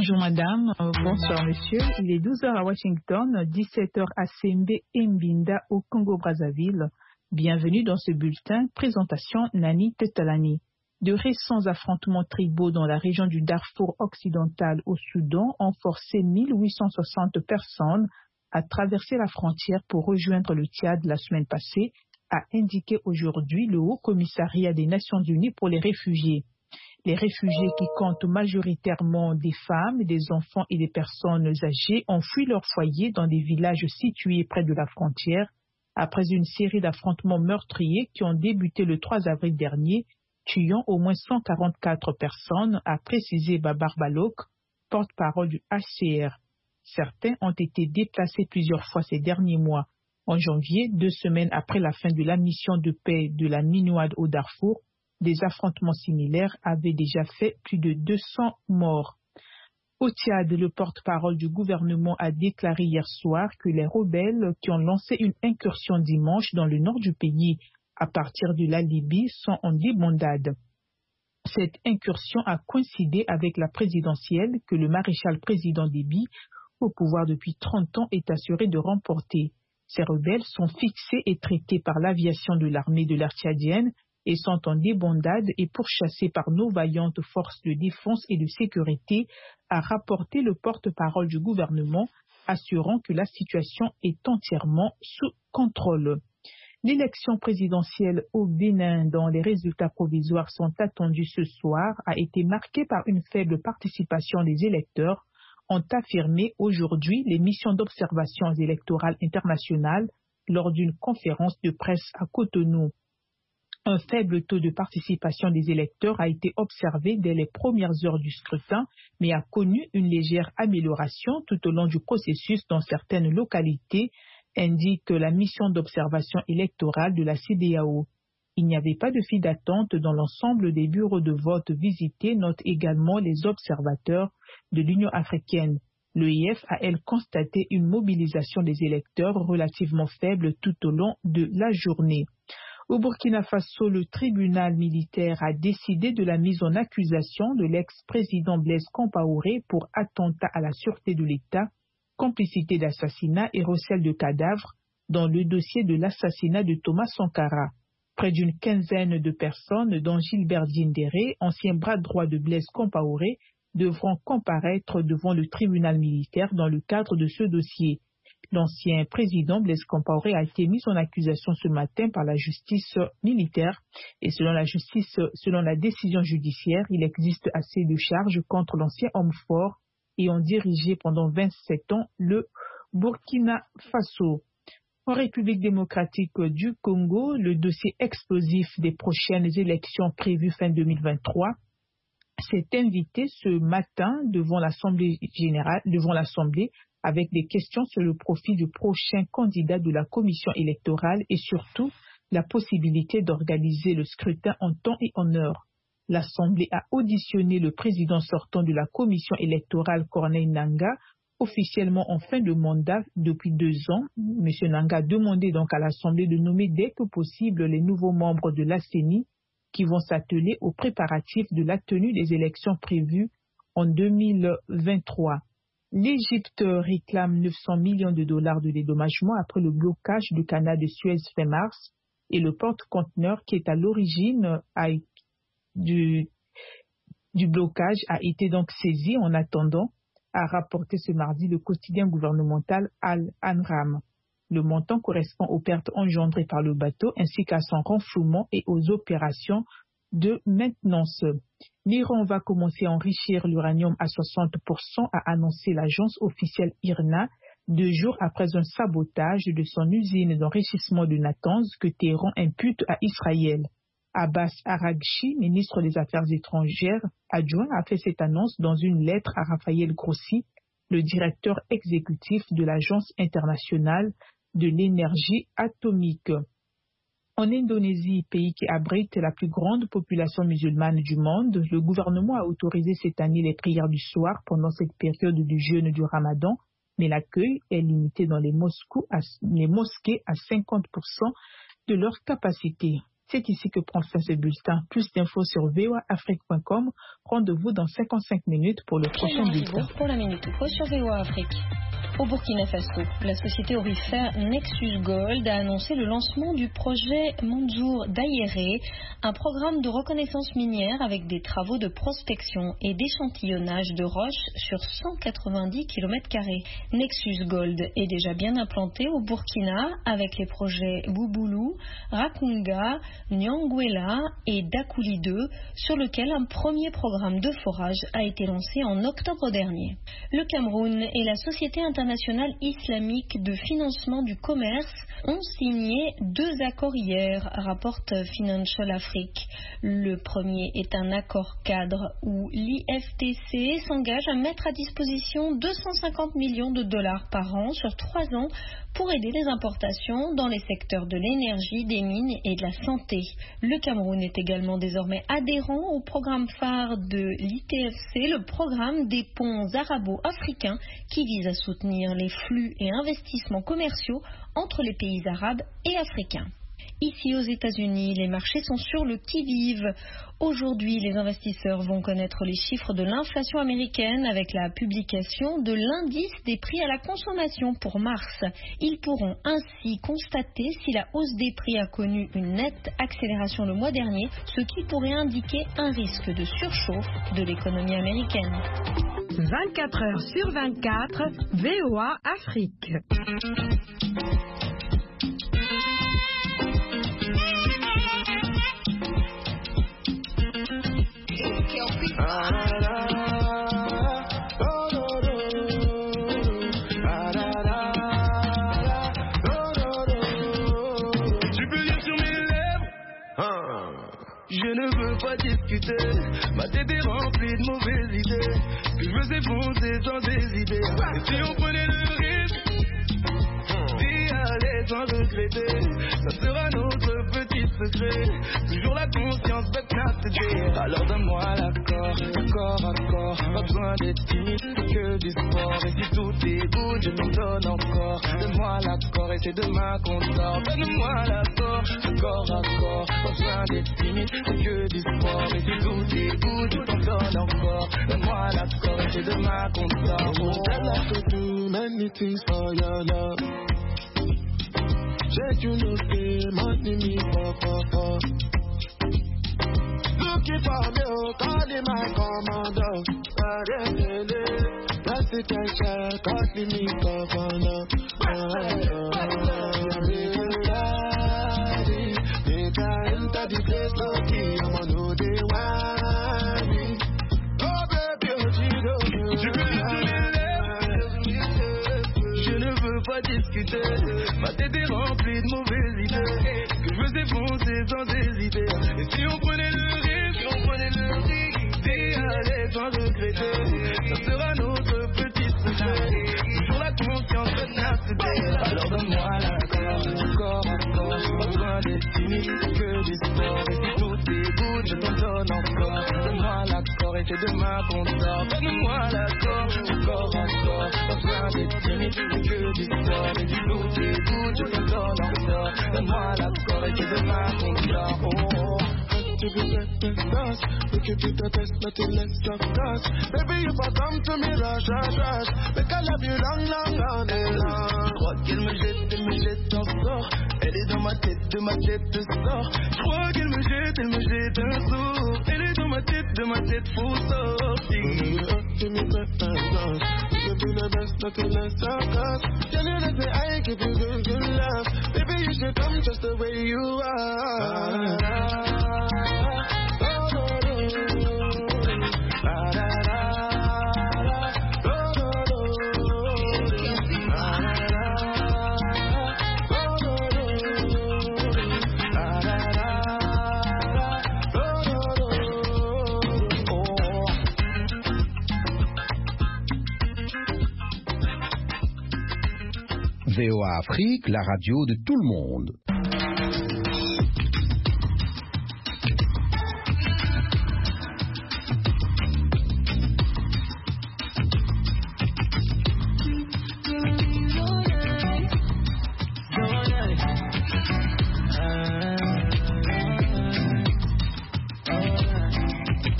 Bonjour madame, bonsoir monsieur. Il est 12 heures à Washington, 17 heures à Sembe et Mbinda au Congo-Brazzaville. Bienvenue dans ce bulletin. Présentation Nani Tetalani. De récents affrontements tribaux dans la région du Darfour occidental au Soudan ont forcé 1860 personnes à traverser la frontière pour rejoindre le Tchad la semaine passée, a indiqué aujourd'hui le Haut Commissariat des Nations Unies pour les réfugiés. Les réfugiés, qui comptent majoritairement des femmes, des enfants et des personnes âgées, ont fui leur foyer dans des villages situés près de la frontière après une série d'affrontements meurtriers qui ont débuté le 3 avril dernier, tuant au moins 144 personnes, a précisé Babar Balok, porte-parole du HCR. Certains ont été déplacés plusieurs fois ces derniers mois. En janvier, 2 semaines après la fin de la mission de paix de la MINUAD au Darfour, des affrontements similaires avaient déjà fait plus de 200 morts. Au Tchad, le porte-parole du gouvernement a déclaré hier soir que les rebelles qui ont lancé une incursion dimanche dans le nord du pays à partir de la Libye sont en débandade. Cette incursion a coïncidé avec la présidentielle que le maréchal président Déby, au pouvoir depuis 30 ans, est assuré de remporter. Ces rebelles sont fixés et traités par l'aviation de l'armée de l'air tchadienne et sont en débandade et pourchassés par nos vaillantes forces de défense et de sécurité, a rapporté le porte-parole du gouvernement, assurant que la situation est entièrement sous contrôle. L'élection présidentielle au Bénin, dont les résultats provisoires sont attendus ce soir, a été marquée par une faible participation des électeurs, ont affirmé aujourd'hui les missions d'observation électorales internationales lors d'une conférence de presse à Cotonou. Un faible taux de participation des électeurs a été observé dès les premières heures du scrutin, mais a connu une légère amélioration tout au long du processus dans certaines localités, indique la mission d'observation électorale de la CEDEAO. Il n'y avait pas de file d'attente dans l'ensemble des bureaux de vote visités, notent également les observateurs de l'Union africaine. L'EIF a, elle, constaté une mobilisation des électeurs relativement faible tout au long de la journée. Au Burkina Faso, le tribunal militaire a décidé de la mise en accusation de l'ex-président Blaise Compaoré pour attentat à la sûreté de l'État, complicité d'assassinat et recel de cadavres dans le dossier de l'assassinat de Thomas Sankara. Près d'une quinzaine de personnes, dont Gilbert Diendéré, ancien bras droit de Blaise Compaoré, devront comparaître devant le tribunal militaire dans le cadre de ce dossier. L'ancien président Blaise Compaoré a été mis en accusation ce matin par la justice militaire et selon la décision judiciaire, il existe assez de charges contre l'ancien homme fort ayant dirigé pendant 27 ans le Burkina Faso. En République démocratique du Congo, le dossier explosif des prochaines élections prévues fin 2023 s'est invité ce matin devant l'Assemblée avec des questions sur le profil du prochain candidat de la commission électorale et surtout la possibilité d'organiser le scrutin en temps et en heure. L'Assemblée a auditionné le président sortant de la commission électorale, Corneille Nangaa, officiellement en fin de mandat depuis 2 ans. M. Nangaa a demandé donc à l'Assemblée de nommer dès que possible les nouveaux membres de la CENI qui vont s'atteler aux préparatifs de la tenue des élections prévues en 2023. L'Égypte réclame 900 millions de dollars de dédommagement après le blocage du canal de Suez fin mars et le porte-conteneur qui est à l'origine du blocage a été donc saisi en attendant, a rapporté ce mardi le quotidien gouvernemental Al-Anram. Le montant correspond aux pertes engendrées par le bateau ainsi qu'à son renflouement et aux opérations de maintenance. L'Iran va commencer à enrichir l'uranium à 60%, a annoncé l'agence officielle IRNA 2 jours après un sabotage de son usine d'enrichissement de Natanz que Téhéran impute à Israël. Abbas Araghchi, ministre des Affaires étrangères adjoint, a fait cette annonce dans une lettre à Raphaël Grossi, le directeur exécutif de l'Agence internationale de l'énergie atomique. En Indonésie, pays qui abrite la plus grande population musulmane du monde, le gouvernement a autorisé cette année les prières du soir pendant cette période du jeûne du Ramadan, mais l'accueil est limité dans les mosquées à 50% de leur capacité. C'est ici que prend fin ce bulletin. Plus d'infos sur voaafrique.com. Rendez-vous dans 55 minutes pour le prochain bulletin. Pour la Minute Info sur VOA Afrique. Au Burkina Faso, la société aurifère Nexus Gold a annoncé le lancement du projet Mansour Dayéré, un programme de reconnaissance minière avec des travaux de prospection et d'échantillonnage de roches sur 190 km². Nexus Gold est déjà bien implanté au Burkina avec les projets Bouboulou, Rakunga, Nyangwela et Dakouli 2, sur lequel un premier programme de forage a été lancé en octobre dernier. Le Cameroun et la Société internationale islamique de financement du commerce ont signé 2 accords hier, rapporte Financial Afrique. Le premier est un accord cadre où l'IFTC s'engage à mettre à disposition 250 millions de dollars par an sur 3 ans pour aider les importations dans les secteurs de l'énergie, des mines et de la santé. Le Cameroun est également désormais adhérent au programme phare de l'ITFC, le programme des ponts arabo-africains qui vise à soutenir les flux et investissements commerciaux entre les pays arabes et africains. Ici aux États-Unis, les marchés sont sur le qui-vive. Aujourd'hui, les investisseurs vont connaître les chiffres de l'inflation américaine avec la publication de l'indice des prix à la consommation pour mars. Ils pourront ainsi constater si la hausse des prix a connu une nette accélération le mois dernier, ce qui pourrait indiquer un risque de surchauffe de l'économie américaine. 24 heures sur 24, VOA Afrique. Je ne veux pas discuter, ma tête est remplie de mauvaises idées. Que je veux s'effoncer sans des idées. Et si on prenait le risque d'y aller sans regretter, ça sera notre petit secret. Toujours la conscience but not today. Alors donne-moi l'accord, corps à corps. Pas besoin d'être timide, c'est que du sport. Et si tout est good, je t'en donne encore. Donne-moi l'accord et c'est demain qu'on sort. Donne-moi l'accord, corps à corps. Pas besoin d'être timide, c'est que du sport. Et si tout est good, je t'en donne encore. Donne-moi l'accord et c'est demain qu'on sort. I'd like to do many things for your love. Check you no say money me for. Looking for me, oh, calling my commander. That's it, I shall calling me governor. Make I enter the place, okay, I'm on no day want me. Oh baby, oh Gino, je ne veux pas discuter, ma tête est remplie de mauvaises idées. Que je veux s'effoncer sans des idées. Et si on prenait le risque d'y aller sans regretter, ça sera notre petit secret. Toujours la conscience de notre. Alors donne-moi l'accord, corps à corps. Pas besoin d'être timide, que du sport. Et si tout est good, je t'en donne encore. Donne-moi l'accord et c'est demain qu'on sort. Donne-moi l'accord, corps à corps. Pas besoin d'être timide, que du sport. Et si tout est good, je t'en donne encore. Donne-moi l'accord et c'est demain qu'on sort. Oh. to be getting lost. We could be the best, nothing less of us. Baby, if I come to me, rush. Make I love you long and long. Crois qu'elle me jette encore. Elle est dans ma tête, de ma tête de sort. Je crois qu'elle me jette un sort. Elle est dans ma tête, faut sortir. Give me breath and lost. We could be the best, nothing less of us. Tell you that I give you good love. Baby, you should come just the way you are. VOA Afrique, la radio de tout le monde.